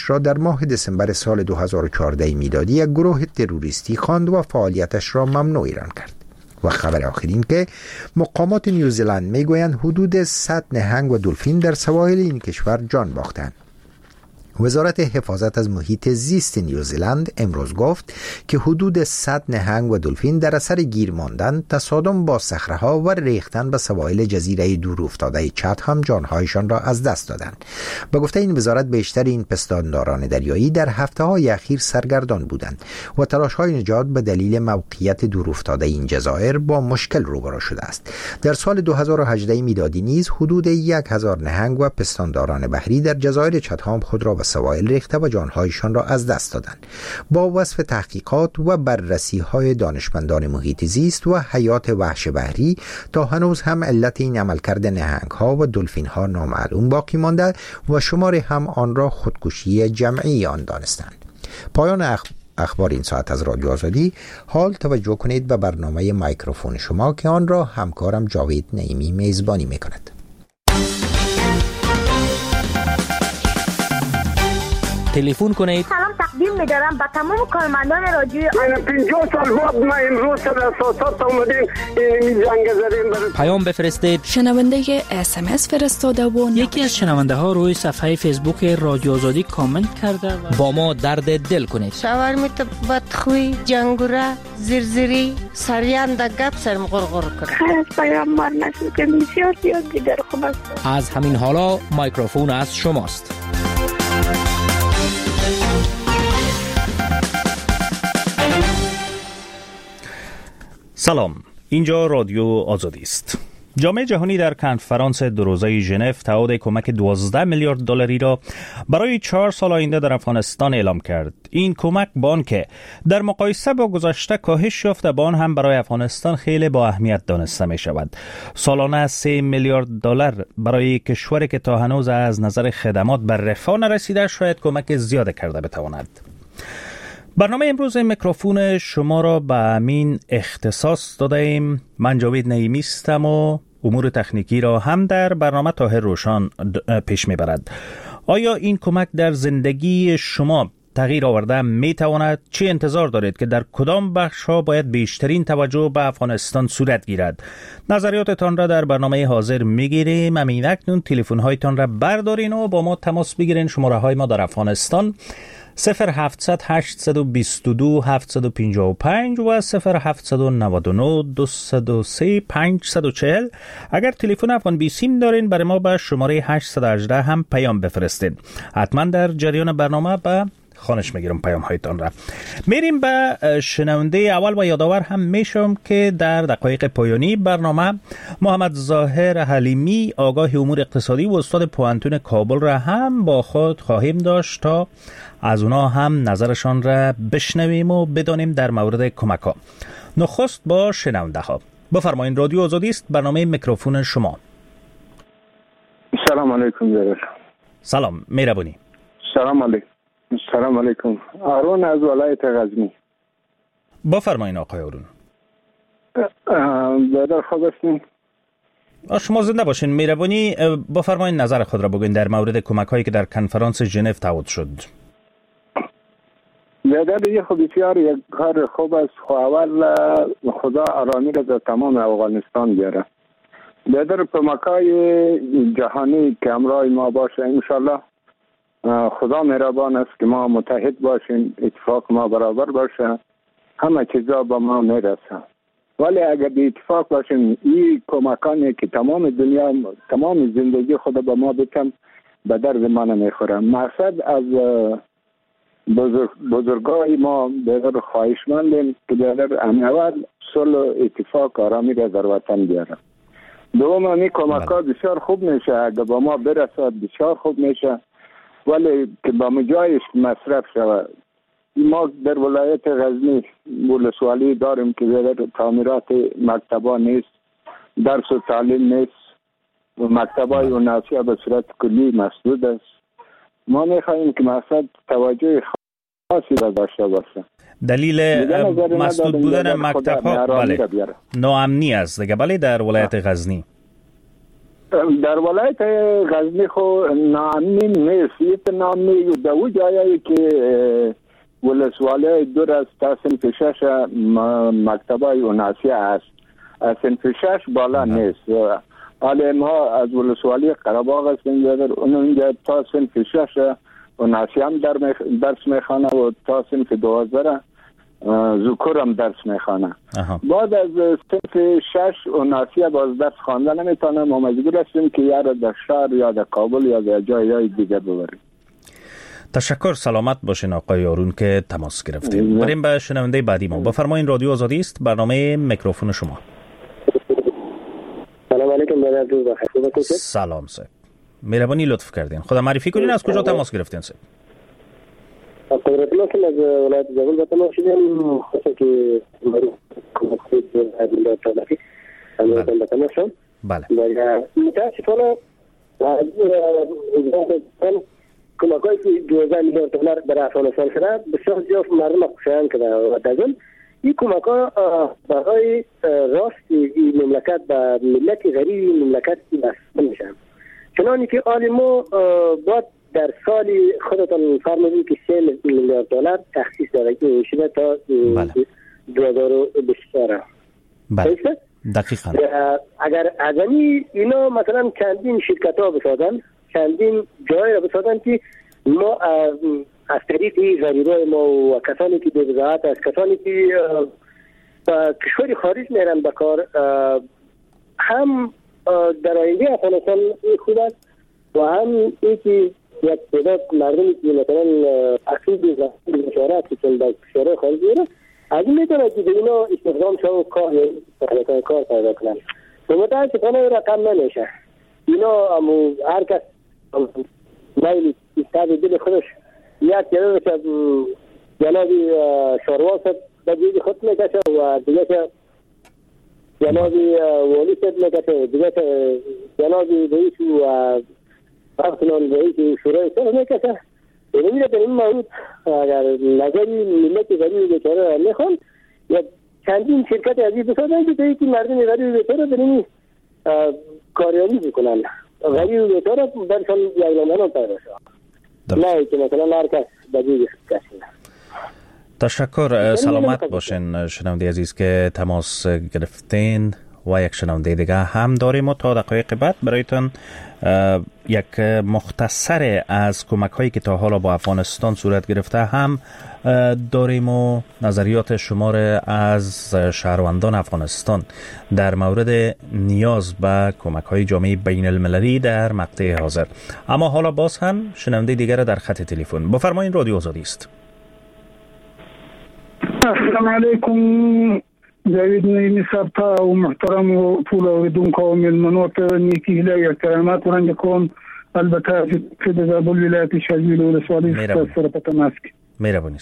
را در ماه دسامبر سال 2014 میلادی یک گروه تروریستی خواند و فعالیتش را ممنوع اعلام کرد. و خبر آخر این که مقامات نیوزیلند میگویند حدود 100 نهنگ و دلفین در سواحل این کشور جان باختند. وزارت حفاظت از محیط زیست نیوزیلند امروز گفت که حدود 100 نهنگ و دلفین در اثر گیر ماندن، تصادم با صخره‌ها و ریختن به سواحل جزیره دور افتاده چتهم جانهایشان را از دست دادند. به گفته این وزارت بیشتر این پستانداران دریایی در هفته‌های اخیر سرگردان بودند و تلاش‌های نجات به دلیل موقعیت دور افتاده این جزایر با مشکل روبرو شده است. در سال 2018 میلادی نیز حدود 1000 نهنگ و پستانداران بحری در جزایر چتهم خود را به سواحل ریخته و جانهایشان را از دست دادند. با وصف تحقیقات و بررسی‌های دانشمندان محیط زیست و حیات وحش بحری، تا هنوز هم علت این عملکرد نهنگ‌ها و دلفین‌ها نامعلوم باقی مانده و شماری هم آن را خودکشی جمعی آن دانستند. پایان اخبار این ساعت از رادیو آزادی. حال توجه کنید به برنامه میکروفون شما که آن را همکارم جاوید نعیمی میزبانی می‌کند. تلفن کنید. سلام تقدیم می‌دارم به تمام کارمندان رادیو. من 50 سال بعد ما امروز سر اساسات اومدیم این جنگ زدیم. پیام بفرستید. شنونده SMS فرستاده و یکی از شنونده ها روی صفحه فیسبوک رادیو آزادی کامنت کرده و با ما درد دل کنید. شاورمیت بدخوی، جنگوره، زرزری، سریان گپ سرم غرغر کنه. خیلی پیام مار نشد که بسیار زیاد دیگر خوب است. از همین حالا میکروفون از شماست. سلام، اینجا رادیو آزادی است. جامعه جهانی در کنفرانس دو روزه ژنو تعهد کمک 12 میلیارد دلاری را برای 4 سال آینده در افغانستان اعلام کرد. این کمک با آنکه در مقایسه با گذشته کاهش یافته، با آن هم برای افغانستان خیلی با اهمیت دانسته می شود. سالانه 3 میلیارد دلار برای کشوری که تا هنوز از نظر خدمات بر رفاه نرسیده شاید کمک زیاد کرده بتواند. برنامه امروز میکروفون شما را به امین اختصاص داده ایم. من جاوید نعیمی هستم و امور تکنیکی را هم در برنامه طاهر روشان پیش میبرد. آیا این کمک در زندگی شما تغییر آورده می تواند؟ چه انتظار دارید که در کدام بخش ها باید بیشترین توجه به افغانستان صورت گیرد؟ نظریاتتان را در برنامه حاضر میگیریم. همین اکنون تلفن هایتان را بردارین و با ما تماس بگیرین. شماره های ما در افغانستان 0700 822 755 و 0799 203 540. اگر تلفن افغان بی سیم دارین برای ما به شماره 818 هم پیام بفرستید. حتما در جریان برنامه به خانش میگیرم پیام هایتان را. میریم به شنونده اول و یادآور هم میشم که در دقایق پایانی برنامه محمد ظاهر حلیمی آگاه امور اقتصادی و استاد پوهنتون کابل را هم با خود خواهیم داشت تا از اونا هم نظرشان را بشنویم و بدانیم در مورد کمک ها. نخست با شنونده ها. بفرمایید، رادیو آزادی است، برنامه میکروفون شما. سلام علیکم. سلام، مهربانی. سلام علیکم. آرون از ولایت غزنی. بفرمایید آقای آرون. برادر خوب هستین؟ شما زنده باشین. مهربانی بفرمایید نظر خود را بگوین در مورد کمک هایی که در کنفرانس ژنو تعهد شد. برادر خب بسیار یک کار خوب است. خو اول خدا آرامی را در تمام افغانستان بیاره. برادر کمک های جهانی که همراه ما باشه انشالله. خدا مهربان است که ما متحد باشیم، اتفاق ما برابر باشه، همه چیزا با ما میرسه. ولی اگر به اتفاق باشیم این کمکانی که تمام دنیا تمام زندگی خدا با ما بکن به درد ما نمیخوره. مقصد از بزرگای ما بیادر خواهشمندیم که بیادر اول صلح و اتفاق آرامی را در وطن بیاره. دوم این کمک ها بسیار خوب میشه، اگر با ما برسد بسیار خوب میشه، ولی که با مجایش مصرف شود. ما در ولایت غزنی ولسوالی داریم که در تعمیرات مکتبا نیست، درس و تعلیم نیست و مکتبای اوناسیه به صورت کلی مسدود است. ما میخواییم که مقصد توجه خاصی را داشته باشه. دلیل مسدود بودن مکتب ها بله ناامنی است دیگه. بله در ولایت غزنی در ولایت غزنی خو نامین نیست، نامی دو جایی که ولسوالی دور از تا صنف 6 مکتبای اوناسی است، از صنف 6 بالا نیست. حالا ما از ولسوالی قره‌باغ هستیم، اونجا تا صنف 6 اوناسی هم درس میخوانه و تا صنف 12 ذکر هم درس میخوانه. بعد از صنف 6 اوناسی باز درس خوانده نمیتونه، ما مجبور هستیم که یا در شهر یا در کابل یا در جای دیگه ببریم. تشکر، سلامت باشین آقای آرون که تماس گرفتیم. بریم به شنونده بعدی ما. بفرمایید، رادیو آزادی است، برنامه میکروفون شما. سلام علیکم برادر بخیر. سلام صاحب، مهربانی لطف کردین. خدا معرفی کنین از کجا تماس گرفتین صاحب؟ قدرت الله که از ولایت زابل به تماس شدیم، خاصه که مخصوص ادله تلافی اما به تماس شدم. بله. متاسفانه کمکایی که 12 میلیون دلار برای افغانستان شده بسیار زیاد مردم خوشایند کرده و دازم این کمک‌ها برای راست این مملکت به ملت غریب مملکت بسته میشن. چنانچه که آن ما باید در سال خودتان فرمودید که 3 میلیارد دلار تخصیص داره که شده تا 2024. بله. دقیقاً. اگر ازمی اینا مثلا چندین شرکت‌ها بسازن، چندین جای را بسازن که ما از طریق غریبای ما و کسانی که به وضاحت از کسانی که کشور خارج میرن به کار هم در آینده افغانستان خوب است و هم اینکه یک تعداد مردمی که مثلا اصیل بشارت که در کشور خارج میرن از این میتونه که به اینا استخدام شد و کار پیدا کنن و متاسفانه رقم نمیشه. اینا هر کس مایلی استاد دل خودش یک جلوش جنابی شوروا صد بدید خود میکشه و دیگه جنابی ولی صد میکشه، دیگه جنابی رئیس و افغان رئیس شورای صد میکشه. اینمی را در این مورد اگر نظری ملت غریب بیچاره میخوان یا چندین شرکت عزیز بسازن که توی که مردم غریب بیچاره در این کاریابی بکنن. غریب بیچاره برشان یایلانان پیدا شد. نه که مثلا هر کس بدید کسی. تشکر، سلامت باشین شنونده عزیز که تماس گرفتین و یک شنونده دیگه هم داریم و تا دقایق بعد برایتون یک مختصر از کمک هایی که تا حالا با افغانستان صورت گرفته هم داریم و نظریات شما از شهروندان افغانستان در مورد نیاز به کمک های جامعه بین المللی در مقطع حاضر. اما حالا باز هم شنونده دیگر در خط تلفن. بفرمایید، رادیو آزادی است. السلام علیکم. جاوید نعیمی صاحب و محترم و طول اوریدونکو و مېلمنو ته نیکې هیلې او احترامات وړاندې کوم. البته چې د زابل ولایت شاجویل ولسوالۍ سره په تماس کې. مهرباني.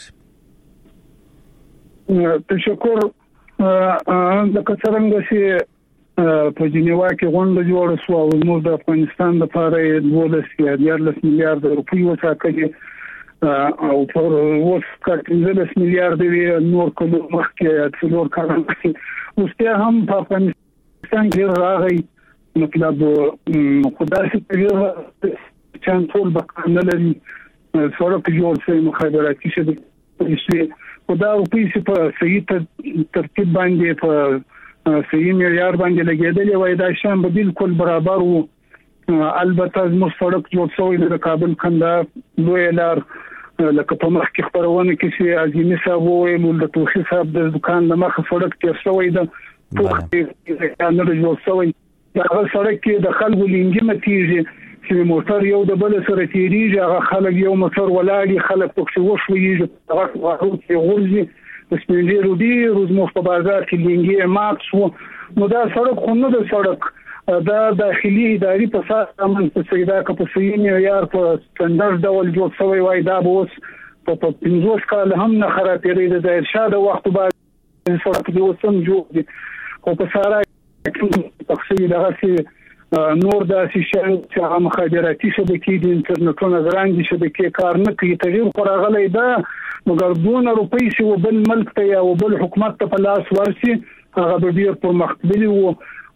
تشکر. لکه څرنګه چې په جنیوا کې غونډه جوړه شوه او زموږ د افغانستان لپاره 12 میلیارد روپۍ وټاکلې او پر اوس 15 میلیارد نور کلو مخکې څلور کاله مخکې اوس هم په افغانستان کې راغی. مطلب خدای چې چند ټول بقانه لري سړک جوړ شي مخابراتي شي خدا روپۍ چې په صحیح ترتیب باندې په صحیح معیار باندې لګیدل وای دا شان به بالکل برابر وو. البته زموږ سړک جوړ شوی د کابل کندهار لوی لار لکه په مخ کې خبرونه کې چې عظیمي صاحب وویل د توخي صاحب د دکان د مخ سړک تیر شوی د توخي نه جوړ شوی هغه سړک کې د خلکو لینګي متیږي چې موټر یو د بل سره تیریږي هغه خلک یو موټر ولاړی خلک پکې وښویږي هغه وایي چې ورځي د سپینځي رودي روز مو په بازار کې لینګي مات شو. نو دا سړک خو نه د سړک دا داخلي اداري په اساس امن په سیدا کپسي معیار په ستاندرد ډول جوړ شوی وای دا به اوس په 15 کال هم نه خرابېږي د ارشاد وخت بعد سړک دی اوسم جوړ دي او په سارا تفصیل دغه چې نور د شیشان چې مخابراتي شبکې د انټرنیټونو غرانګي شبکې کار نه کوي تغیر خورغلی دا مګر دون روپۍ چې وبل ملک ته یا وبل حکومت ته په لاس ورسي هغه به ډیر پرمختللی وو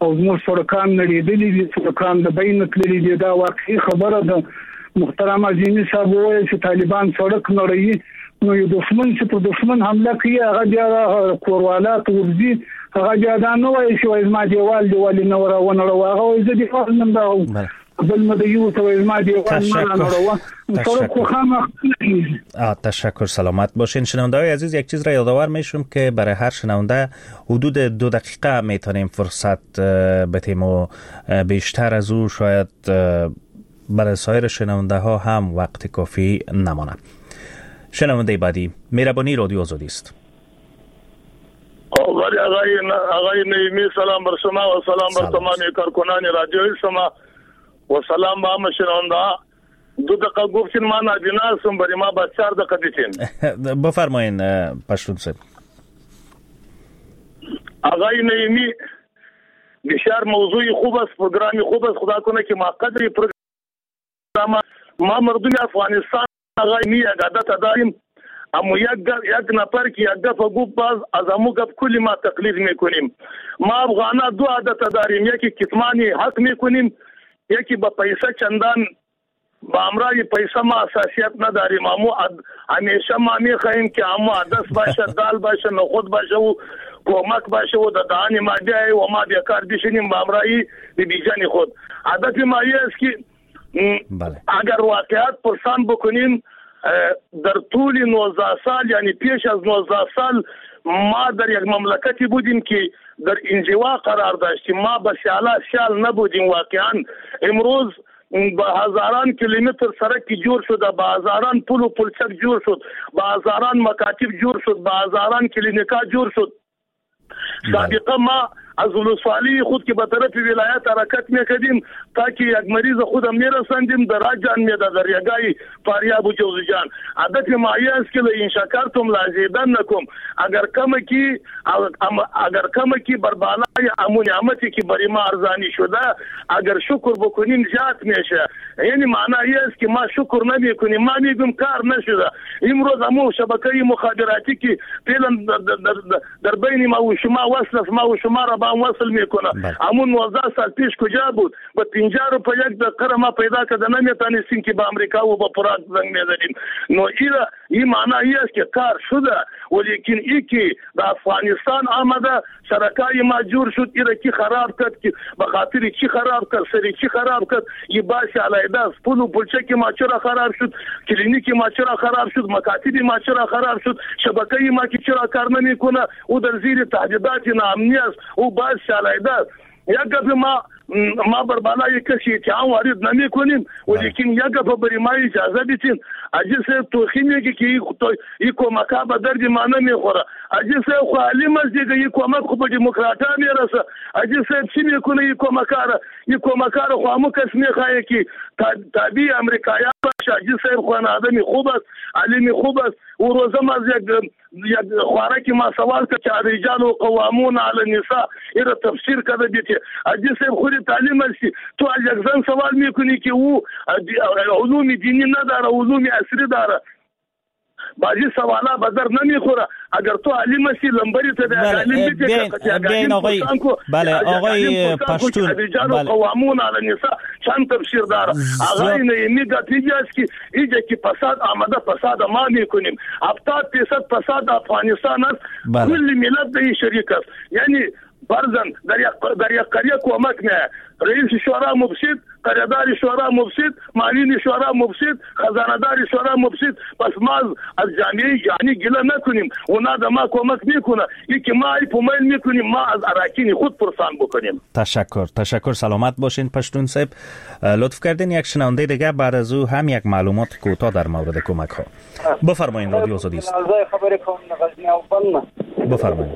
او زموږ سړکان نړېدلي دي، سړکان د بین تللي دي. دا واقعي خبره ده. محترم عظیمی صاحب وایي چې طالبان سړک نړوي، نو یو دښمن چې په دښمن حمله کوي هغه بیا کوروالات ورځي، هغه بیا دا نه وایي چې ما دیوال نه ونړوه، هغه وایي زه دیوال نه نړوم، بل مدیو تو ما دیوال نه نړوه. سړک خو خامخا. تشکر، سلامت باشین. شنونده‌های عزیز، یک چیز را یادآور میشم که برای هر شنونده حدود 2 دقیقه میتونیم فرصت بدیم و بیشتر از او شاید برای سایر شنونده ها هم وقت کافی نمانه. شنونده بعدی مهربانی رادیو آزادی است. آقای نعیمی، سلام بر شما و سلام بر تمام کارکنان رادیوی شما و سلام به همه شنونده ها. 2 دقیقه گفتین، ما نابینا هستم، برای ما با 4 دقیقه دیدین. بفرمایین پشتون صاحب. آقای نعیمی، بسیار موضوع خوب است، پروگرامی خوب است. خدا کنه که ما قدری ما مردم افغانستان آقای نعیمی عادت داریم، اما یک نفر که یک دفعه گفت باز از امو گفت کلی ما تقلید میکنیم. ما افغانا 2 عادت داریم، یکی کتمانی حق میکنیم، یکی با پیسه چندان با امرای پیسه ما اساسیت نداریم. اما همیشه ما میخواهیم که اما عدس باشه، دال باشه، نخود باشه و کمک باشه و دادانی ما بیایی و ما بیکار بشینیم با امرای بیجان خود. عادت ما است که اگر واقعیت پرسان بکنیم در طول 19 سال، یعنی پیش از 19 سال ما در یک مملکتی بودیم که در انزوا قرار داشتیم، ما به سیال نبودیم. واقعا امروز با هزاران کیلومتر سرک جور شده، با هزاران پل و پلچک جور شد، با هزاران مکاتب جور شد، با هزاران کلینیکا جور شد. سابقا ما از ولسوالی خود که به طرف ولایت حرکت میکردیم تا که یک مریض خودم میرساندیم در جان میده در یگای فاریاب و جوزجان. عادت ما است که این شکرتم لازیدن نکم، اگر کم کی بر بالای امون نعمتی که بر ما ارزانی شده اگر شکر بکنیم زیاد میشه. یعنی معنی است که ما شکر نمیکنیم، ما میگیم کار نشده. امروز امو شبکه مخابراتی که فعلا در بین ما و شما وصل ما و شما را با وصل میکنه. همون 19 سال پیش کجا بود؟ با 50 روپیه یک دقیقه ما پیدا کرده نمیتونستیم که با امریکا و با پراگ زنگ میزنیم. نو این معنی است که کار شده، ولیکن ای که در افغانستان آمده سرکای ما جور شد، ایره کی خراب کرد، که به خاطر چی خراب کرد، سری چی خراب کرد، ای باشه علیده است. پل و پلچک ما چرا خراب شد، کلینیک ما چرا خراب شد، مکاتب ما چرا خراب شد، شبکه ما که چرا کار نمیکنه او در زیر تهدیدات ناامنی است، او باشه علیده است. یک گپ ما بر بالای کسی اتهام وارد نمی کنیم، ولیکن یک گپ بر ما اجازه بدین. عجیب صاحب توخی میگه که این کمکا به درد ما نمیخوره. عجیب صاحب خو علیم است دیگه، این کمک خو به دموکراتا میرسه. عجیب صاحب چی میکنه این کمکا را خو همو کس میخواه که تابع امریکایان باشه. عجیب صاحب خو آدمی خوب است، علمی خوب است. او روزم از یک خوارکی ما سوال که رجال و قوامون علی النساء ایره تفسیر کرده بیتی. عجیب صاحب خود تعلیم است، تو از یک زن سوال میکنی که او علوم دینی نداره، علوم عصری داره. بعضی سوالا بدر نمیخوره. اگر تو علم هستی لنبری ته بیاین آقای پشتون، رجال و قوامون علی النساء چند تفسیر داره. آقای نعیمی گفتیجه است که اینجا که فساد آمده، فساد ما میکنیم. 70% فساد افغانستان است، کل ملت به شریک است. یعنی فرضاً در یک قریه کمک نه، رئیس شورا مفسد، قریه‌دار شورا مفسد، معلم شورا مفسد، خزانه‌دار شورا مفسد. پس ما از جامعه یعنی گله نکنیم، اونا د ما کمک میکنه، یکی ما ای پومیل میکنیم، ما از اراکین خود پرسان بکنیم. تشکر، سلامت باشین پشتون صاحب. لطف کردین یک شنونده دیگه بعد از او هم یک معلومات کوتاه در مورد کمک ها. بفرمایین، رادیو آزادی است. خبر کوم غزنی او بن. بفرمایین.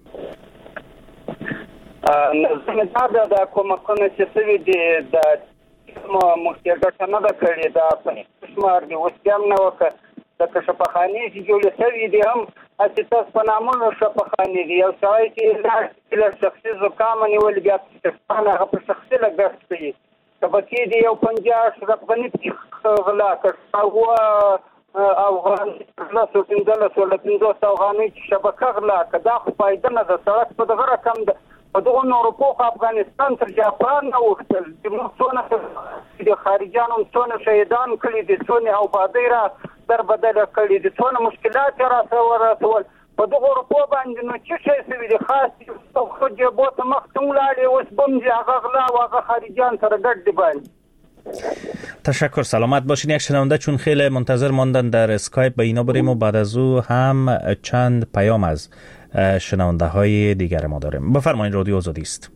نظم دا کومکونه چې سوي دي د مختګټه نه ده کړې، دا شمار دي وسیم نه وکړه. د شفاخانې چې جوړې سوي دي هم اساس په نامونو شفاخانې دي. یو سړی چې له شخصي زکام نیول بیا هغه په شخصي لګښت کوي. شبکې دي یو 50 افغاني غلا کړ او افغان لاسو 15 افغاني شبکه غلا کړه. دا خو فایده نه ده. سړک په دغه رقم په دغه اروپا او افغانستان تر جاپان اوختل د څونه د خارجانو څونه شهیدان کړي دي څونه او بادي را در بدل کړي دي څونه مشکلات را سوال په دغه اروپا باندې نو چې څه سوي دي خاص خو جبوت مختوم لاړې اوس بم دي هغه غلا او هغه خارجان سره ګډ دی باندې. تشکر، سلامت باشین. یک شنونده چون خیلی منتظر ماندن در اسکایپ به اینا بریم و بعد از او هم چند پیام از شنونده های دیگر ما داریم. بفرمایید، رادیو آزادی است.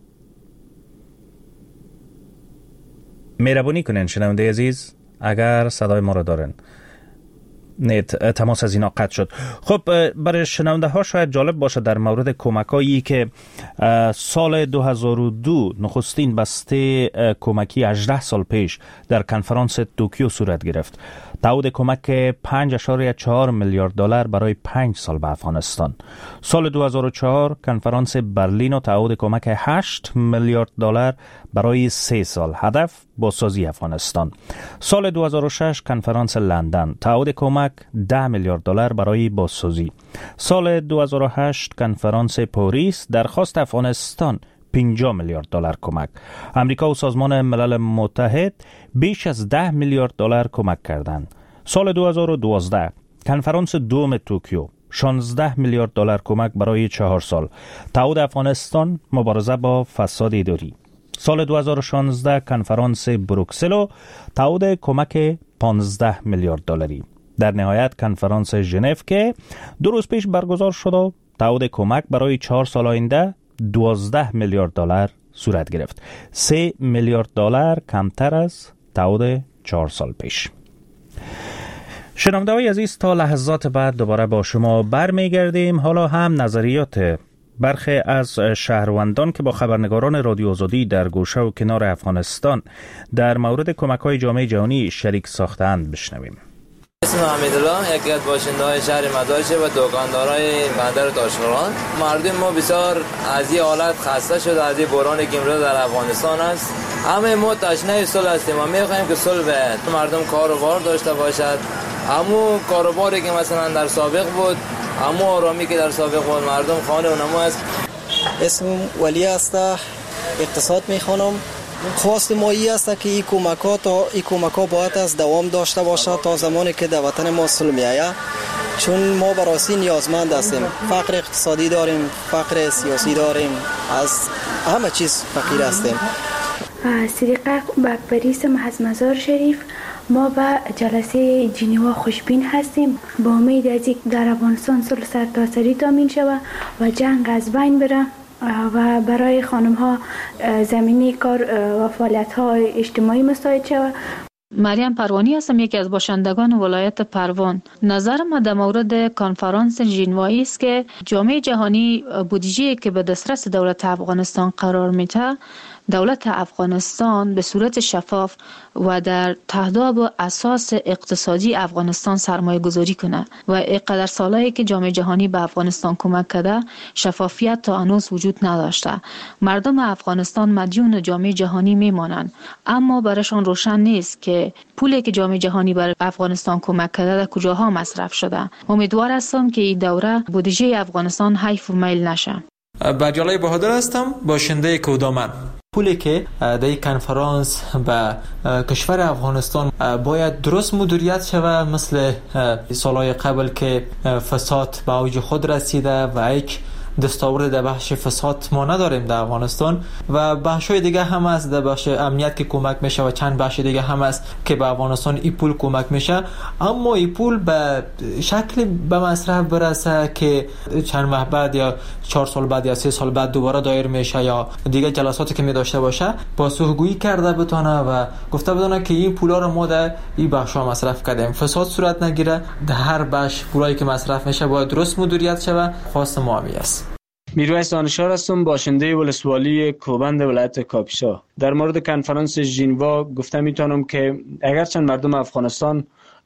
مهربانی کنین شنونده عزیز اگر صدای ما را دارن. نیت تماس از اینا قطع شد. خب برای شنونده ها شاید جالب باشه در مورد کمکایی که سال 2002 نخستین بسته کمکی 18 سال پیش در کنفرانس توکیو صورت گرفت. تعهد کمک 5.4 میلیارد دلار برای 5 سال به افغانستان. سال 2004 کنفرانس برلین و تعهد کمک 8 میلیارد دلار برای 3 سال. هدف بازسازی افغانستان. سال 2006 کنفرانس لندن، تعهد کمک 10 میلیارد دلار برای بازسازی. سال 2008 کنفرانس پاریس، درخواست افغانستان 50 میلیارد دلار کمک. امریکا و سازمان ملل متحد بیش از 10 میلیارد دلار کمک کردند. سال 2012 کنفرانس دوم توکیو، 16 میلیارد دلار کمک برای 4 سال. تعهد افغانستان مبارزه با فساد اداری. سال 2016 کنفرانس بروکسل و تعهد کمک 15 میلیارد دلاری. در نهایت کنفرانس ژنو که 2 روز پیش برگزار شد و تعهد کمک برای 4 سال آینده 12 میلیارد دلار صورت گرفت. 3 میلیارد دلار کمتر از تعهد 4 سال پیش. شنونده‌های عزیز، تا لحظات بعد دوباره با شما برمیگردیم. حالا هم نظریات برخی از شهروندان که با خبرنگاران رادیو آزادی در گوشه و کنار افغانستان در مورد کمک‌های جامعه جهانی شریک ساختند بشنویم. اسم حمیدالله، یکی از باشنده‌های شهر مدارچه و دکاندارای بندر تاشقرغان. مردم ما بسیار از این حالت خسته شده از این بحرانی که امروز در افغانستان است. همه ما تشنه صلح هستیم و می‌خواهیم که صلح بیاید. مردم کار و بار داشته باشد. همون کاروباری که مثلا در سابق بود، همون آرامی که در سابق بود، مردم خانه و نما است. اسم ولی است، اقتصاد میخوانم. خواست ما ای است که این کمک‌ها باید از دوام داشته باشد تا زمانی که در وطن ما صلح می‌آید، چون ما به راستی نیازمند هستیم. فقر اقتصادی داریم، فقر سیاسی داریم، از همه چیز فقیر هستیم. صدیقه بکبری از مزار شریف. ما به جلسه ژنو خوشبین هستیم، با امید از اینکه در افغانستان صلح سرتاسری تامین شود و جنگ از بین بره و برای خانم ها زمینه کار و فعالیت ها اجتماعی مساعد شود. مریم پروانی هستم، یکی از باشندگان ولایت پروان. نظر ما در مورد کنفرانس ژنوایی است که جامعه جهانی بودجه‌ای که به دسترس دولت افغانستان قرار میده، دولت افغانستان به صورت شفاف و در تهداب اساس اقتصادی افغانستان سرمایه گذاری کنه و اینقدر سالایی که جامعه جهانی به افغانستان کمک کرده شفافیت تا هنوز وجود نداشته. مردم افغانستان مدیون جامعه جهانی میمانند، اما برایشان روشن نیست که پولی که جامعه جهانی بر افغانستان کمک کرده در کجاها مصرف شده. امیدوار هستم که این دوره بودجه افغانستان حیف و میل نشه. بردیالای بهادر هستم، باشنده کودامن. پولی که در این کنفرانس به کشور افغانستان باید درست مدیریت شود، مثل سالهای قبل که فساد به اوج خود رسیده و یک دستاورد در بخش فساد ما نداریم در افغانستان و بخش‌های دیگه هم است. در بخش امنیت که کمک میشه و چند بخش دیگه هم است که به افغانستان این پول کمک میشه، اما این پول به شکل به مصرف برسه که چند ماه بعد یا 4 سال بعد یا 3 سال بعد دوباره دایر میشه یا دیگه جلساتی که می داشته باشه با سوگویی کرده بتونه و گفته بدونه که این پولا رو ما در این بخش‌ها مصرف کردیم، فساد صورت نگیره. در هر بخش پولایی که مصرف میشه باید درست مدیریت شه. خواست ما همین است. میرویس دانشار هستم، باشنده ولسوالی کوبند ولایت کاپیسا. در مورد کنفرانس ژنو گفته میتونم که اگرچند مردم افغانستان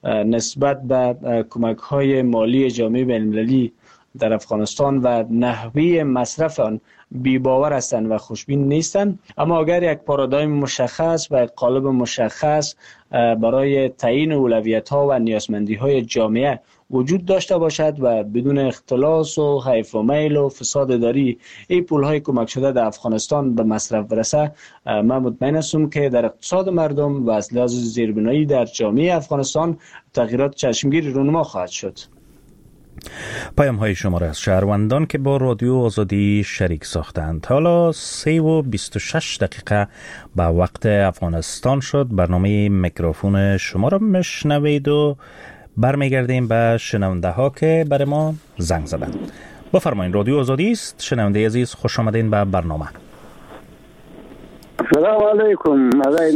نسبت به کمک‌های مالی جامعه بین‌المللی در افغانستان و نحوه مصرف آن بی‌باور هستند و خوشبین نیستند، اما اگر یک پارادایم مشخص و یک قالب مشخص برای تعیین اولویت‌ها و نیازمندی‌های جامعه وجود داشته باشد و بدون اختلاس و حیف و میل و فساد اداری این پولهای کمک شده در افغانستان به مصرف برسه، من مطمئن هستم که در اقتصاد مردم و از لحاظ زیربنایی در جامعه افغانستان تغییرات چشمگیری رونما خواهد شد. پیام های شما را از شهروندان که با رادیو آزادی شریک ساختند. حالا 3:26 به وقت افغانستان شد. برنامه میکروفون شما را میشنوید و برمیگردیم به شنونده ها که برای ما زنگ زدند. بفرمایید، رادیو آزادی است. شنونده عزیز، خوش آمدین به برنامه. سلام علیکم.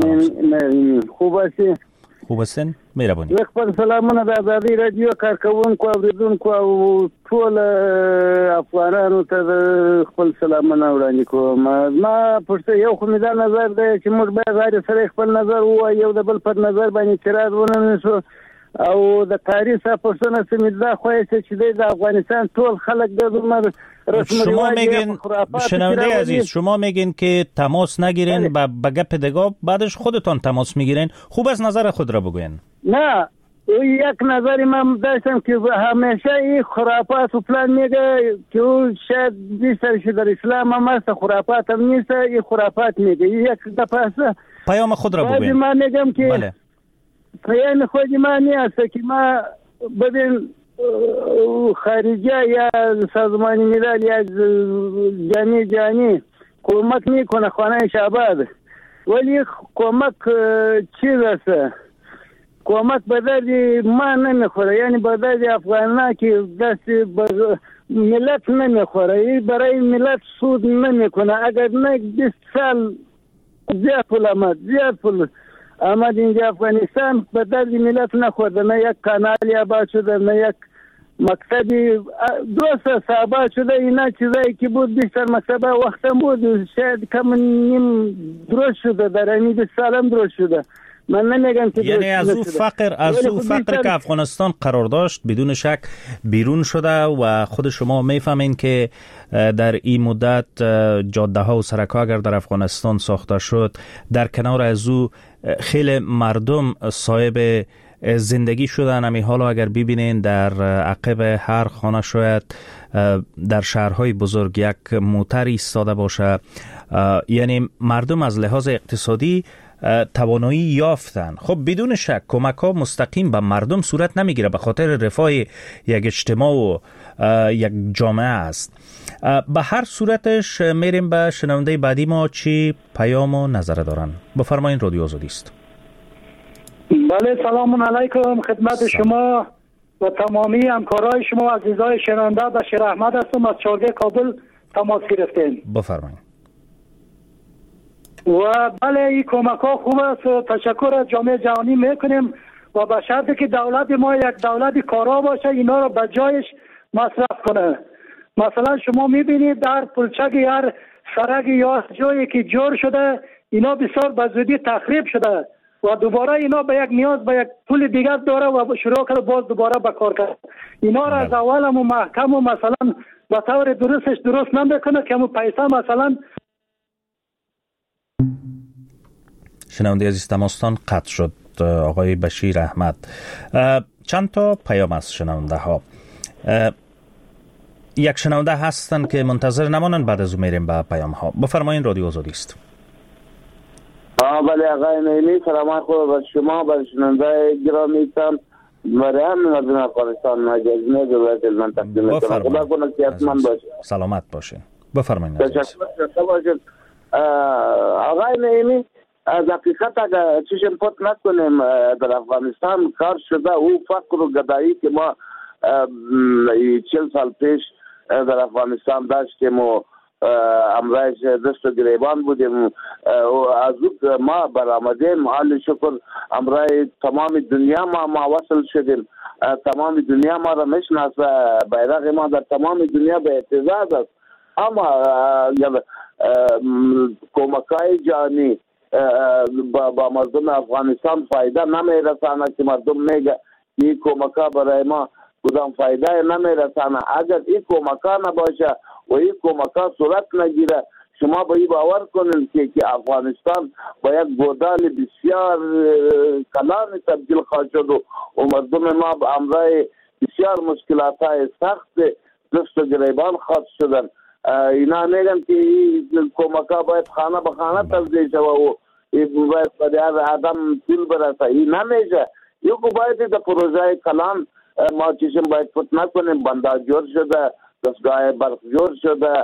خوب هستی؟ خوب هستین؟ مهربانی. خپل سلامونه د آزادۍ رادیو کارکونکو اوریدونکو او ټول افغانانو ته خپل سلامونه وړاندې کوم. ما پښتو یو خو مې دا نظر دی چې موږ باید غیر سره خپل نظر ووایو، د بل پر نظر باندې اعتراض ونه نیسو. او د کاری صاحبونه سمیدا خواسته چې د افغانستان ټول خلک د عمر شما میگین شنونده عزیز، شما میگین که تماس نگیرین، به گپ دگاه بعدش خودتان تماس میگیرین. خوب از نظر خود را بگوین. نه، یک نظری من داشتم که همیشه این خرافات و پلان میگه که او شاید بیشترش در اسلام هم هست، خرافات هم نیست، این خرافات میگه. یک دفعه پیام خود را بگوین. من میگم که بله. پیام خود من نیست که ما ببین خارجه یا سازمان ملل یا جهانی کمک میکنه خانه شعباد، ولی کمک چیز است، کمک به درد ما نمیخوره، یعنی به درد افغان‌ها که دست ملت نمیخوره، برای ملت سود نمیکنه. اگر نه 20 سال زیاد پول آمد اینجا افغانستان به درد ملت نخورده، نه یک کانال آباد شده، نه یک مکتبی درست آباد شده. اینا چیزایی که بود بیشتر مکتبه وقتم بود، شاید کم نیم درست شده، در این 20 سال هم درست شده. من نمیگم که یعنی از او فقر که افغانستان قرار داشت بدون شک بیرون شده و خود شما میفهمین که در این مدت جاده ها و سرک ها اگر در افغانستان ساخته شد، در کنار از او خیلی مردم صاحب زندگی شدن. امی حالا اگر ببینین در عقب هر خانه شاید در شهرهای بزرگ یک موتر ایستاده باشه، یعنی مردم از لحاظ اقتصادی توانایی یافتن. خب بدون شک کمک ها مستقیم به مردم صورت نمیگیره، به خاطر رفاه یک اجتماع و یک جامعه است. به هر صورتش میریم به شنونده بعدی ما چی پیام و نظر دارن. بفرمایید، رادیو آزادی است. بله، سلام علیکم خدمت شما و تمامی همکارای شما عزیزای شنونده. بشیر احمد هستم از چارگه کابل تماس گرفتین. بفرمایید. و بله، این کمک ها خوب است، تشکر از جامعه جهانی میکنیم و به شرطی که دولت ما یک دولت کارا باشه، اینا رو به جایش مصرف کنه. مثلا شما میبینید در پلچک هر سرک یا جایی که جور شده، اینا بسیار به زودی تخریب شده و دوباره اینا به یک نیاز به یک پول دیگر داره و شروع کرده باز دوباره به کار کرد. اینا را از اول و محکم و مثلا به طور درستش درست نمیکنه که همون پیسه مثلا. شنونده عزیز تماستان قطع شد. آقای بشیر احمد. چند تا پیام از شنونده ها. یک شنونده هستن که منتظر نمانن، بعد از اون میریم به پیام ها. بفرمایید، رادیو آزادی است. بله آقای نیلی، سلامت خود به شما، به شنونده گرامی تان برای همین مردم افغانستان ناجزمه دولت من تقدیم میکنم. خدا کنه که حتما باشه. سلامت باشین. بفرمایید. تشکر باشید. آقای نیلی، از حقیقت اگر چشم پت نکنیم در افغانستان کار شده، او فقر و گدایی که ما 40 سال پیش در افغانستان داشتیم و امرایش دست و گریبان بودیم و از او ما برآمدیم. حال شکر امرای تمام دنیا ما وصل شدیم، تمام دنیا ما را میشناسه، بیرق ما در تمام دنیا به اعتزاز است. اما کمکای جهانی با مردم افغانستان فایده نمیرسانه که مردم میگه این کمکا برای ما کدام فایده نمیرسانه. اگر این کمکا نباشه و این کمکا صورت نگیره، شما به این باور کنید که افغانستان با یک گودال بسیار کلان تبدیل خواهد شد و مردم ما به امرای بسیار مشکلات های سخت دست و گریبان خواست شدن. اینا میگن که کمک ها باید خانه به خانه توزیع شود و باید به آدم پول برسه. این نمیشه. یو که باید در پروژه کلان ما چیزم باید فوت نکنیم. بنده جور شده، دستگاه برق جور شده،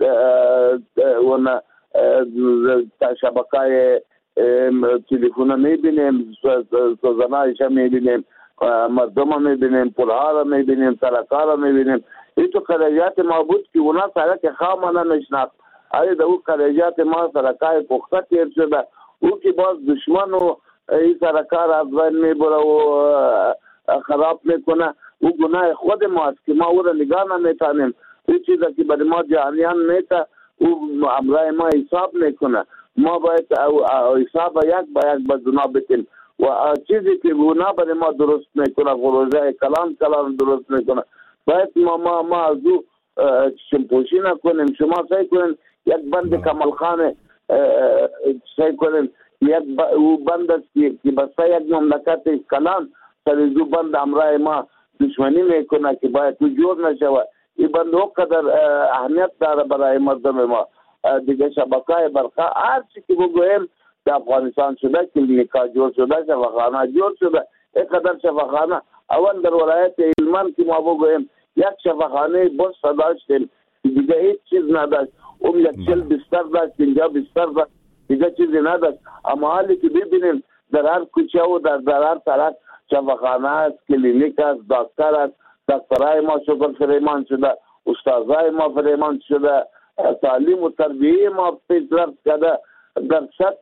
شبکه تلفن میبینیم، سوزنایش میبینیم، مردم میبینیم، پولها رو میبینیم، سرکا رو میبینیم. این تو خراجات ما بود که اونا سرک خام نمیشناخت. آیا در اون خراجات ما سرکای پخته تیر شده، او که باز دشمن و این سرکا را از بین میبره و خراب میکنه. او گناه خود ماست که ما او را نگاه نمیتانیم. این چیزا که برای ما جهانیان میته او امرای ما حساب میکنه. ما باید حساب یک با یک به گناه بتیم و چیزی که گناه برای ما درست میکنه، پروژه کلان درست میکنه، باید ما از او شمپوشی نکنیم. شما سعی کنین یک بند کمالخانه سعی کنین او بند است که بسته یک مملکت کلان سر دو بند امرای ما دشمنی میکنه که باید تو جور نشود. این بند وقدر اهمیت داره برای مردم ما. دیگه شبکه برقه هر چی که بگویم در افغانستان شده، کلینیکا جور شده، شفاخانه جور شده. اینقدر شفاخانه اول در ولایت هلمند که ما بگویم یک شفاخانه بس داشتیم دیگه هیچ چیز نداشت. اون یک چل بستر داشت، اینجا بستر داشت، دیگه چیزی نداشت. اما حالی که ببینیم در هر کوچه و در هر طرف شفاخانه است، کلینیک است، دکتر است. دکترهای ما شکر فریمان شده، استادای ما فریمان شده، تعلیم و تربیه ما پیشرفت کرده. درصد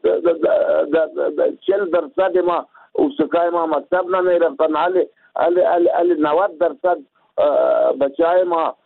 40% ما اوسکای ما مکتب نمیرفتن. حالی 90% بچهای ما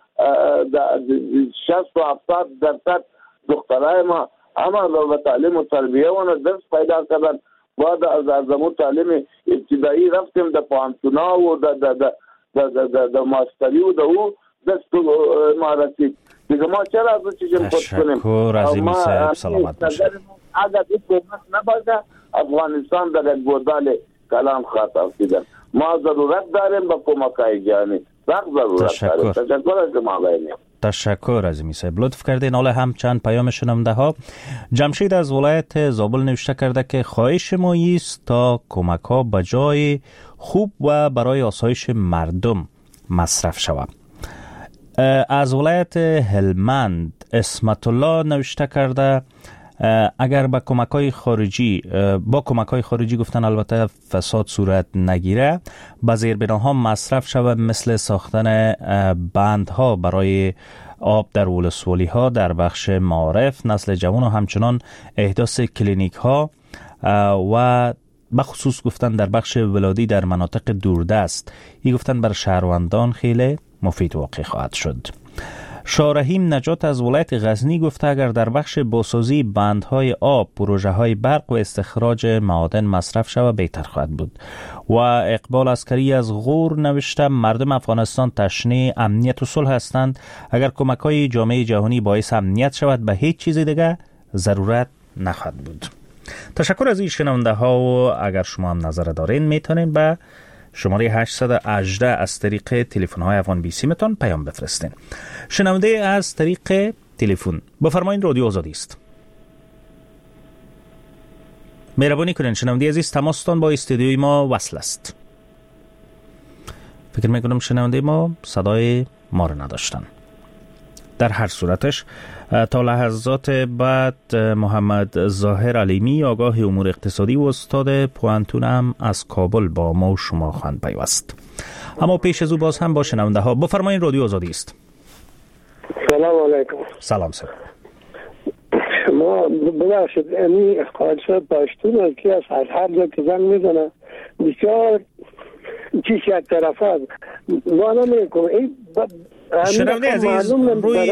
60 و 70% دخترای ما اما به تعلیم و تربیه و درس پیدا کردن. بعد از زمان تعلیم ابتدایی رفتیم در پانتونا و در ماستری و در او دست ما رسید. دیگه ما چرا از چیزم خود کنیم؟ تشکر عظیمی صاحب، سلامت باشید. اگر این کمک نباشه افغانستان در یک گودال کلان خواهد افتیدن. ما ضرورت داریم به کمک‌های جهانی. تشکر از شما بینیم. تشکر عظیمی صاحب، لطف کردین. حالا هم چند پیام شنونده ها. جمشید از ولایت زابل نوشته کرده که خواهش ما است تا کمک ها به جای خوب و برای آسایش مردم مصرف شود. از ولایت هلمند اسمت الله نوشته کرده اگر با کمک‌های خارجی گفتن البته فساد صورت نگیره، با زیربناها مصرف شود، مثل ساختن بندها برای آب در ولسوالی‌ها در بخش معارف، نسل جوان و همچنان احداث کلینیک‌ها و بخصوص گفتن در بخش ولادی در مناطق دوردست. این گفتن بر شهروندان خیلی مفید واقع خواهد شد. شارحیم نجات از ولایت غزنی گفته اگر در بخش بازسازی بندهای آب، پروژه های برق و استخراج معادن مصرف شود بهتر خواهد بود. و اقبال عسکری از غور نوشته مردم افغانستان تشنه امنیت و صلح هستند. اگر کمک های جامعه جهانی باعث امنیت شود به هیچ چیز دیگه ضرورت نخواهد بود. تشکر از این شنونده ها و اگر شما هم نظر دارین میتونین به شماره 818 از طریق تلفن های افغان بی سی متون پیام بفرستین. شنونده از طریق تلفن بفرمایید، رادیو آزادی است. مهربانی کنین شنونده عزیز، تماستان با استودیوی ما وصل است. فکر میکنم شنونده ما صدای ما رو نداشتن. در هر صورتش تا لحظات بعد محمد ظاهر علیمی آگاه امور اقتصادی و استاد پوانتون هم از کابل با ما و شما خواهند پیوست. اما پیش از او باز هم با شنونده ها بفرمایید، رادیو آزادی است. سلام علیکم. سلام سلام. شما ببخشید این حادثه پشتون است که از هر جا که زنگ میزنه بسیار چیز یک طرف است. ما نمیکنم این شنونده عزیز روی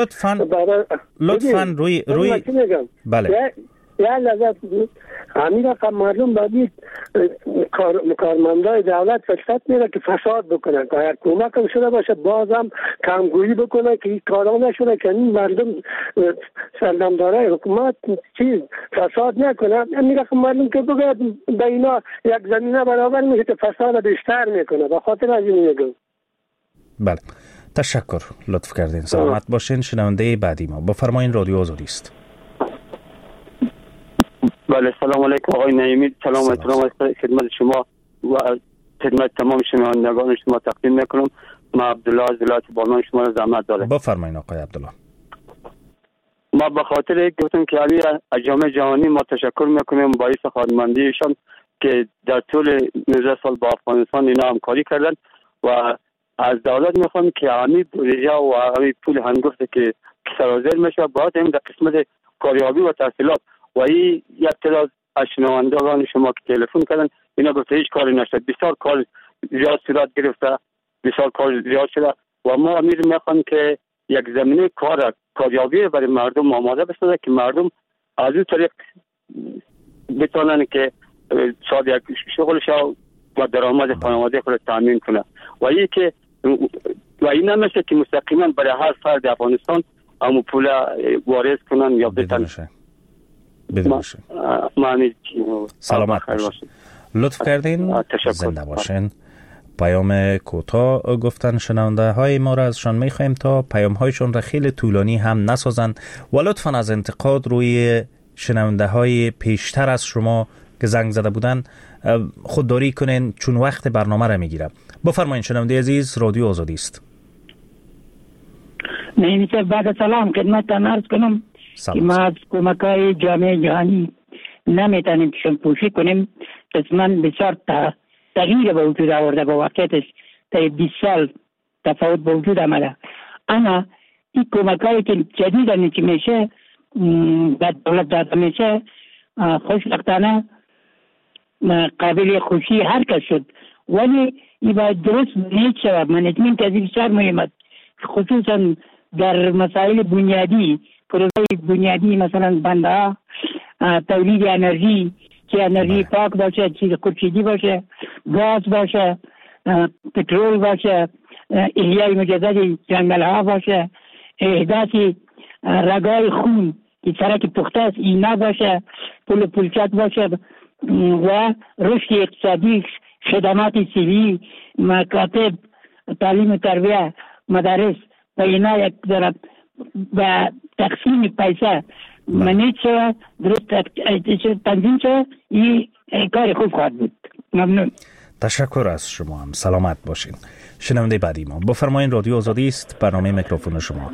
لطفاً روی بله یا لذت همین رقم مردم باید کارمندای دولت فرصت میره که فساد بکنن، که اگر کمک هم شده باشه بازم کمگویی بکنه که این کارا نشده که این مردم سردمدارای حکومت چیز فساد نکنه. همین رقم مردم که بگه به اینا یک زمینه برابر میشه که فساد بیشتر میکنه. به خاطر از این میگم بله، تشکر، لطف کردین. سلامت باشین. شنونده بعدی ما بفرمایین، رادیو آزادی است. بله، سلام علیکم آقای نعیمی. سلام و احترام خدمت شما و خدمت تمام شنوندگان شما تقدیم میکنم. ما عبدالله از ولایت بغلان شما را زحمت دارم. بفرمایین آقای عبدالله. ما به خاطر گفتم که علی از جامعه جهانی ما تشکر میکنیم باعث خواهرمندیشان که در طول 19 سال با افغانستان اینا همکاری کردن و از دولت میخوام که همین بودجه و همین پول هنگفته که سرازیر میشه باید هم در قسمت کاریابی و تحصیلات و این یک تعداد از شنوندگان شما که تلفن کردن اینا گفته هیچ کاری نشد. بسیار کار زیاد صورت گرفته، بسیار کار زیاد شده و ما امید میخوام که یک زمینه کاریابی برای مردم آماده بسازه که مردم از این طریق بتونن که شاید یک شغلش و درآمد خانواده خود تامین کنه و این که و این نمیشه که مستقیما برای هر فرد افغانستان همون پول وارد کنن یا بدن. بدونشه. سلامت باشین. لطف کردین. زنده باشین. پیام کوتاه گفتن شنونده های ما را ازشان میخوایم تا پیام هایشون را خیلی طولانی هم نسازن و لطفا از انتقاد روی شنونده های پیشتر از شما که زنگ زده بودن خودداری کنین چون وقت برنامه را میگیرم. بفرمایید شنونده عزیز، رادیو آزادی است. نمیشه بعد سلام خدمتتان عرض کنم که ما از کمک‌های جامعه جهانی نمیتونیم شمپوشی کنیم. قسما بسیار تغییر به وجود آورده با واقعیتش تا 20 سال تفاوت به وجود آمده، اما این کمک‌هایی که جدیدن که میشه به دولت داده میشه خوشبختانه قابل خوشی هر کس شد، ولی این باید درست نیست شود. منیجمنت از این بسیار مهم است، خصوصا در مسائل بنیادی، پروژه بنیادی مثلا بندها، تولید انرژی که انرژی پاک باشه، چیز خورشیدی باشه، گاز باشه، پترول باشه، احیای مجدد جنگل ها باشه، احداث رگای خون که سرک پخته است اینا باشه، پول پولچت باشه و رشد اقتصادی، خدمات سیوی، مکاتب، تعلیم و تربیه، مدارس و اینا یک ذره به تقسیم پیسه منیج شد، درست تنظیم شد، این کار خوب خواهد بود. ممنون. تشکر از شما هم. سلامت باشین. شنونده بعدی ما بفرمایین، رادیو آزادی است، برنامه میکروفون شما.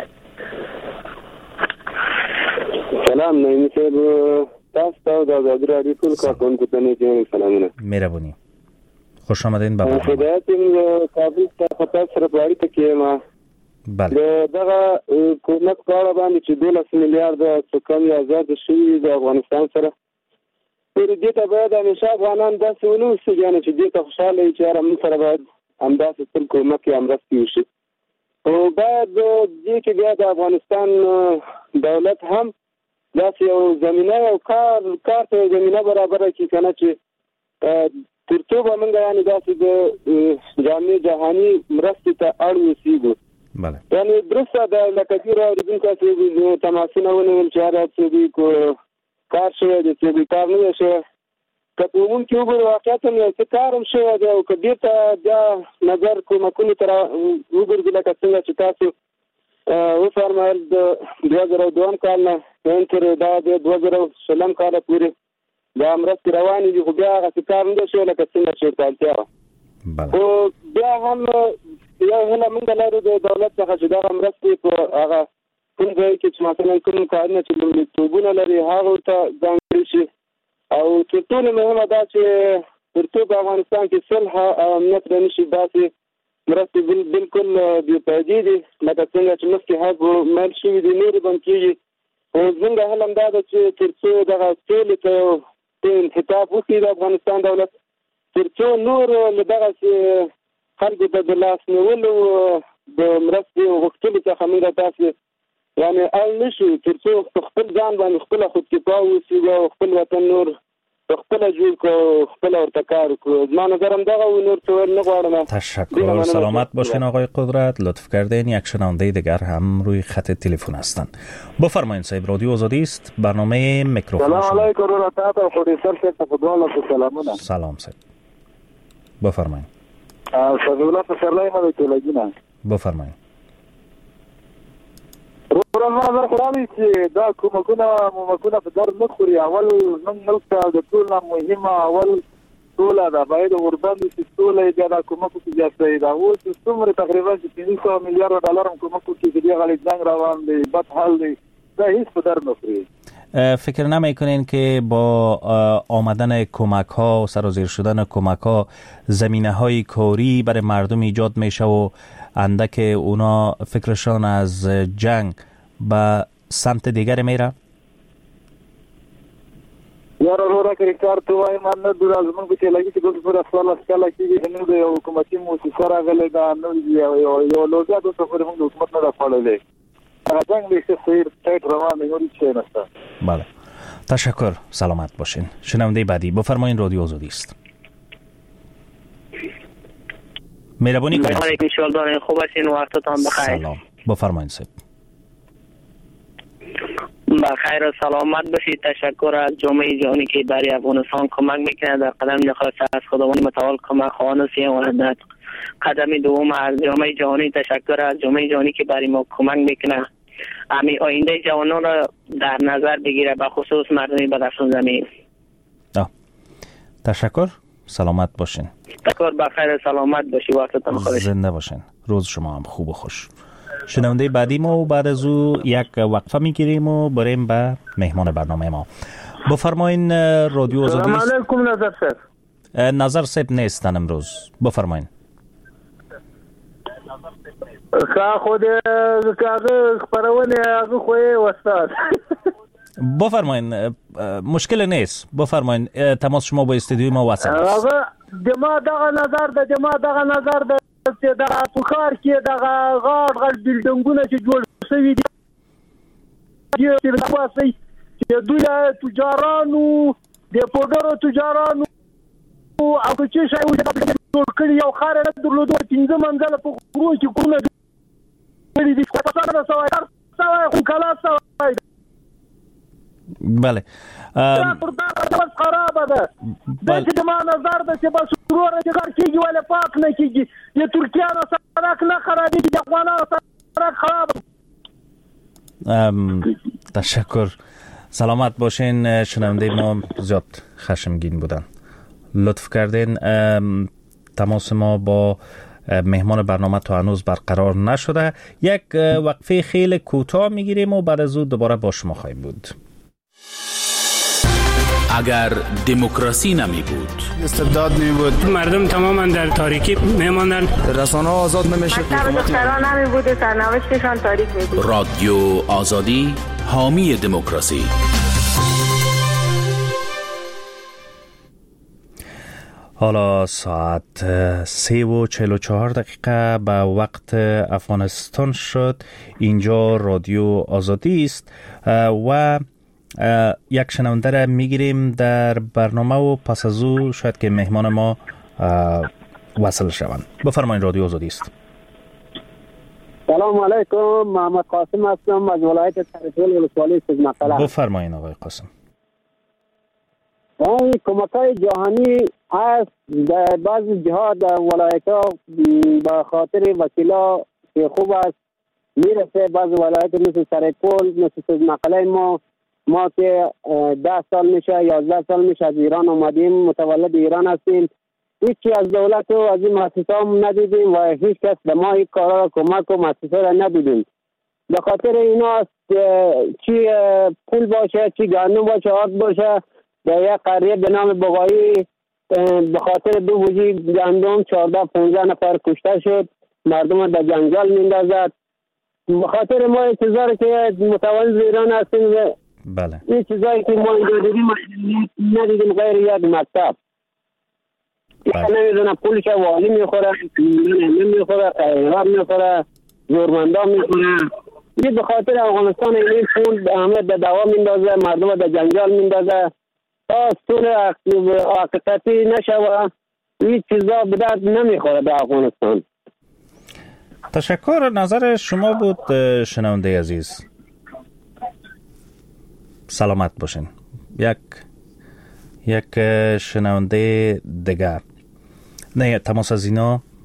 سلام، نعیمی صاحب، تاسو د آزادی رادیو ټول کارکونکو ته سلامونه. مهرباني. خوش آمدین به برنامه. خدایت کابل ته خطر سره باندې کې ما بله دغه کومک کار باندې چې 12 میلیارډ څخه کم یا زیات شوي د افغانستان سره پر دې ته باید همیشه افغانان داسې ونوسي چې دې ته خوشاله وي چې موږ سره باید همداسې تل کومک یا مرستې وشي او باید دې کې بیا د افغانستان دولت هم داسې یو زمینه او کار ته زمینه برابره کړي کنه چې ترڅو به موږ یعنې داسې د جامعه جهاني مرستې ته اړ اوسېږو. بله یعنی درسته ده لکه چې راوړونکو چې تماسونه ونیول چې هر څه دي کار شوی دی چې کار نه دی شوی که په عموم کې وګورو واقعیت هم یو څه کار هم شوی دی او که بیرته بیا نظر کومکونو ته وګرځو لکه څنګه چې تاسو وفرمایل د 2002 کال نه تر دا د 2020 کال پورې دا مرستې روانې دي خو بیا هغسې کار نه دی شوی لکه څنګه چې ورته اړتیا وه خو بیا هم یو هیله موږ لرو د دولت څخه چې دغه مرستې په هغه کوم ځای کې چې مثلا کوم کارونه چې لومړیتوبونه لري هغو ته ځانګړي شي او تر ټولو مهمه دا چې تر څو په افغانستان کې صلح او امنیت رانشي داسې مرستې بالکل بېفایدې دي لکه څنګه چې مخکې حق مل شوي دي نورې به هم کېږي خو زموږ هیله همدا ده چې تر څو دغه سولې ته یو انحطاط وکړي د افغانستان دولت تر څو نور له دغسې خلکو ته د لاس نیولو د مرستې غوښتلو څخه موږ داسې یعنې اړ نه شو تر څو په خپل ځان باندې خپله خودکفا واوسېږو او خپل وطن نور په خپله جوړ کړو خپله ورته کار وکړو. زما نظر همدغه و، نور څه ویل نه غواړم. تشکر. سلامت باشین آقای قدرت. لطف کردین. یک شنونده دیگر هم روی خط تلفن هستند. بفرمایید صاحب، رادیو آزادی است، برنامه میکروفون شما. سلام علیکم ورحمت الله وبرکاته. خودی سر فوتبال و سلامونه. سلام صاحب، بفرمایید. فضیلت سرلای ما به تلگینه. بفرمایید. روز ما نظر خودمی که دا کمکونه به درد نخوری. اول من ملک دا طول مهمه. اول طوله دا باید وربندی که طوله دا کمکو که جسته دا او سیستم تقریبا 500 میلیارد دلار هم کمکو که دیگه غلی جنگ روان دی بد حال دی دا هیچ به درد نخوری. فکر نمی کنین که با آمدن کمک ها و سرازیر شدن کمک ها زمینه های کاری برای مردم ایجاد میشه و اندک اونا فکرشان از جنگ به سمت دیگر میره؟ یارا رو که کار تو وای من ندور از من که لگی که دو پر سوال از کلا کی هنو د حکومتي مؤسسه راغله دا نو یو لوګه د سفر موږ حکومت نه راپړلې جنگ به سیر تایت روان نگوری چه نسته. بله تشکر، سلامت باشین. شنونده بعدی بفرمایین، رادیو آزادی است. مهربانی کنید. علیکم شلدان خوب هستین، وقتتان بخیر. سلام، بفرمایید صاحب. بخیر و سلامت باشید. تشکر از جامعه جهانی که برای افغانستان کمک میکنه. در قدم نخست از خداوند متعال کمک خوانسی و در قدم دوم از جامعه جهانی تشکر از جامعه جهانی که برای ما کمک میکنه. امی آینده جوانان را در نظر بگیره، به خصوص مردمی به دست زمین. تشکر، سلامت باشین. تشکر، بخیر سلامت باشی، وقتتان خوش. زنده باشین، روز شما هم خوب و خوش. شنونده بعدی ما و بعد از او یک وقفه میگیریم و بریم به مهمان برنامه ما. بفرمایین، رادیو آزادی است. سلام علیکم نظر صاحب. نظر صاحب نیستن امروز، بفرمایین. خود کاغذ خبرونه هغه خو استاد. بفرمایین، مشکل نیست، بفرمایین. تماس شما با استودیوی ما وصل است. دما دغه نظر د چې د افکار کې دغه غاړ بلډینګونه چې جوړ شوي دي چې دوی تجارانو د پودرو تجارانو او چې شای جوړ کړي یو خار نه درلودو 15 منځله په غرو کې کورونه کړي دي په سره سوای خو کلا سوای. بله خرابه ده. د چې ما نظر ده چې بس ورور چې کار کیږي ولا پاک نه کیږي. د ترکیه سره نه خرابېږي، د افغانانو سره خراب. تشکر، سلامت باشین. شنونده ما زیاد خشمگین بودن، لطف کردین. تماس ما با مهمان برنامه تا هنوز برقرار نشده. یک وقفه خیلی کوتاه میگیریم و بعد از اون دوباره با شما خواهیم بود. اگر دموکراسی نمی بود، استبداد می بود، مردم تماما در تاریکی میماندن، رسانه ها آزاد نمیشه، دختران نمی بود، سرنوشتشان تاریک می بود. رادیو آزادی، حامی دموکراسی. حالا ساعت 3:44 به وقت افغانستان شد. اینجا رادیو آزادی است و یک شنونده را میگیریم در برنامه و پس از او شاید که مهمان ما وصل شوند. بفرمایید، رادیو آزادی است. سلام علیکم، محمد قاسم هستم از ولایت تریتول ولسوالی سیدنقله. بفرمایید آقای قاسم. کمک‌های جهانی از بعضی جهات در ولایت‌ها به خاطر وسیله که خوب است میرسه. بعضی ولایت مثل سرپل، مثل سیدنقله ما که 10 سال میشه 11 سال میشه از ایران اومدیم، متولد ایران هستیم، هیچی از دولت و از این مؤسسه هم ندیدیم و هیچ کس به ما این کارا کمک و مؤسسه را ندیدیم. به خاطر اینا چی پول باشه، چی گندم باشه، آرد باشه، در یک قریه به نام بقایی به خاطر 2 بوجی گندم 14-15 نفر کشته شد، مردم در جنگل میندازد. به خاطر ما انتظار که متولد ایران هستیم. بله. این چیزایی که ما اینجا دیدیم ندیدیم غیر یک مکتب. نمیدونم پولش والی میخوره، نمیخوره، قیراب میخوره، زورمندان میخوره. این به خاطر افغانستان این پول همه در دوام میندازه، مردم در جنگل میندازه تا طول حقیقتی نشوه. این چیزا به درد نمیخوره در افغانستان. تشکر، نظر شما بود شنونده عزیز. سلامت باشین. یک شنونده دیگر. نه، تماس از اینا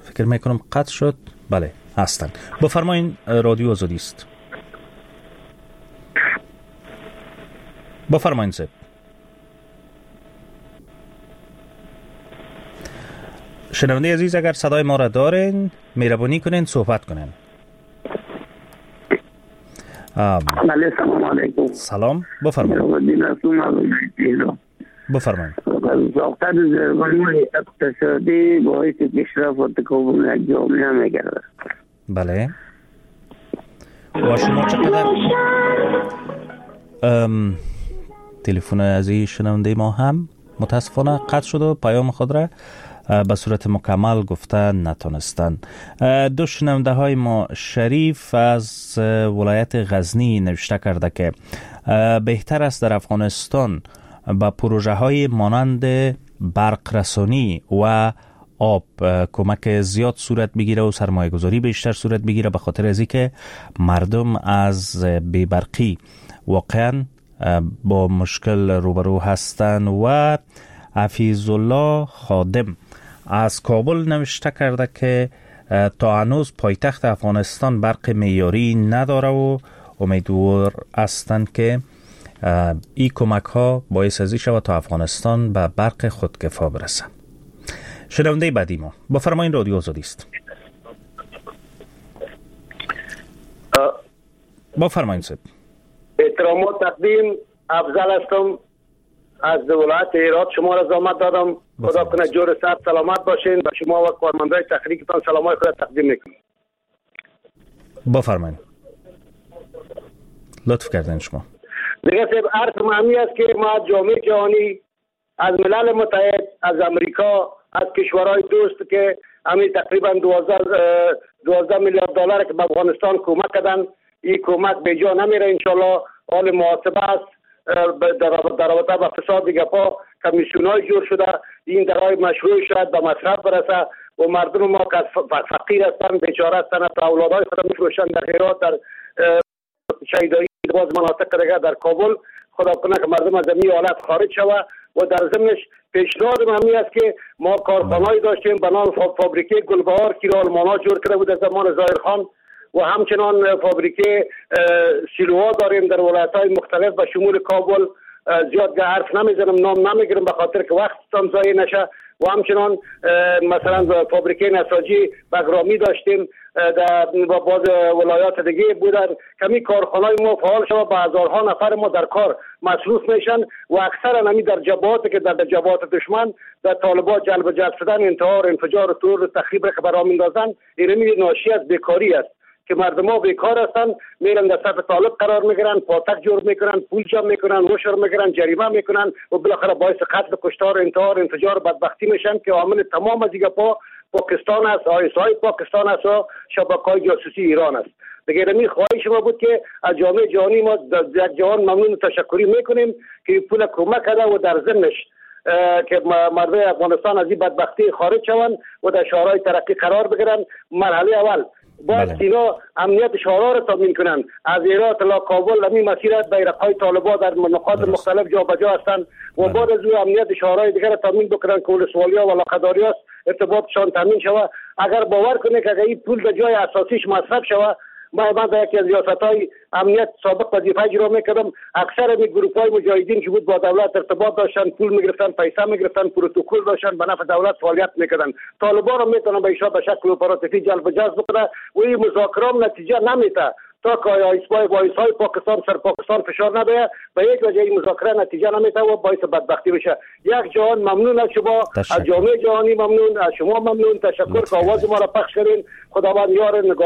فکر میکنم قطع شد. بله هستن. بفرمایین، رادیو آزادی است. بفرمایین سب. شنونده عزیز، اگر صدای ما را دارین مهربانی کنین صحبت کنین. بله سلام علیکم. سلام، بفرمایید. بفرمایید. ساختن زیربنای اقتصادی باعث پیشرفت و تکامل یک جامعه می‌گردد. بله. و شما چقدر تلفن عزیز شنونده ما هم متاسفانه قطع شد و پیام خود را به صورت مکمل گفتن نتونستن. دو شنونده های ما، شریف از ولایت غزنی نوشته کرده که بهتر است در افغانستان با پروژه های مانند برق رسانی و آب کمک زیاد صورت بگیره و سرمایه گذاری بیشتر صورت بگیره، به خاطر از اینکه مردم از بی‌برقی واقعا با مشکل روبرو هستند. و حفیظ الله خادم از کابل نوشته کرده که تا هنوز پایتخت افغانستان برق معیاری نداره و امیدوار هستند که این کمک ها باعث ازی شود تا افغانستان به برق خودکفا برسه. شنونده بعدی ما، بفرمایید، رادیو آزادی است. بفرمایید صاحب. احترامات تقدیم، افضل هستم از ولایت هرات. شما را زحمت دادم، خدا کنه جور صحت سلامت باشین. به شما و کارمندای تحقیقتان سلامای خود تقدیم میکنم. بفرمایید. لطف کردین شما. دیگه صاحب عرض مهمی است که ما جامعه جهانی از ملل متحد، از امریکا، از کشورهای دوست که همین تقریبا 12 میلیارد دلار که به افغانستان کمک کردن، این کمک به جا نمیره. انشالله حال محاسبه است در رابطه با فساد گپا کمیسیونای جور شده، این درای مشروع شد به مصرف برسه و مردم ما که فقیر هستن، بیچاره هستن، تا اولادهای خود میفروشن در هرات، در شهیدایی، باز مناطق دیگه در کابل. خدا کنه که مردم از این حالت خارج شود. و در ضمنش پیشنهاد همی است که ما کارخانه‌ای داشتیم به نام فابریکه گلبهار که آلمان‌ها جور کرده بود از زمان ظاهرخان، و همچنان فابریکه سیلوها داریم در ولایت‌های مختلف به شمول کابل. زیاد حرف نمیزنم، نام نمیگیرم به خاطر که وقتم ضایع نشه. و همچنان مثلا فابریکه نساجی بگرامی داشتیم و باز ولایات دیگه بودن. کمی کارخانه‌های ما فعال شده، با هزارها نفر ما در کار مصروف میشن و اکثرا همی در جبهاتی که در جبهات دشمن در طالبان جلب شدن، انتحار، انفجار و ترور و تخریب که برام میندازن، این ناشی از بیکاری است که مردم ها بیکار هستن، میرن در صف طالب قرار میگیرن، پاتک جور میکنن، پول جمع میکنن، روشر میگیرن، جریمه میکنن و بالاخره باعث قتل، کشتار، انتحار، انفجار، بدبختی میشن که عامل تمام از دیگه پاکستان است، آیسای پاکستان است و شبکه‌های جاسوسی ایران است. دیگه می خواهش ما بود که از جامعه جهانی ما در جهان ممنون تشکری میکنیم که پول کمک کرده و در ضمنش که مردم افغانستان از این بدبختی خارج شوند و در شورای ترقی قرار بگیرن. مرحله اول باید اینا امنیت شورا را تامین کنند. از هرات تا کابل همین مسیر بیرق‌های طالبان در نقاط مختلف جابجا هستند و بعد از او امنیت شورای دیگر را تامین بکنند که ولسوالی‌ها و علاقه‌داری است ارتباطشان تامین شود. اگر باور کنه که اگر این پول در جای اساسیش مصرف شود، من در یکی از ریاست‌های امنیت سابق وظیفه اجرا می‌کردم، اکثر این گروه‌های مجاهدین که بود با دولت ارتباط داشتن، پول می‌گرفتن، پیسه می‌گرفتن، پروتکل داشتن، به نفع دولت فعالیت می‌کردن. طالبان رو می‌تونن به ایشان به شکل اپراتیوی جلب جذب کنه و این مذاکرات نتیجه نمیده تا که وایس‌های پاکستان سر پاکستان فشار نبیه. به یک وجه این مذاکره نتیجه نمیده و باعث بدبختی بشه. یک جهان ممنون از شما، از جامعه جهانی ممنون، از شما ممنون. تشکر که آواز ما را پخش کردین. خداوند یار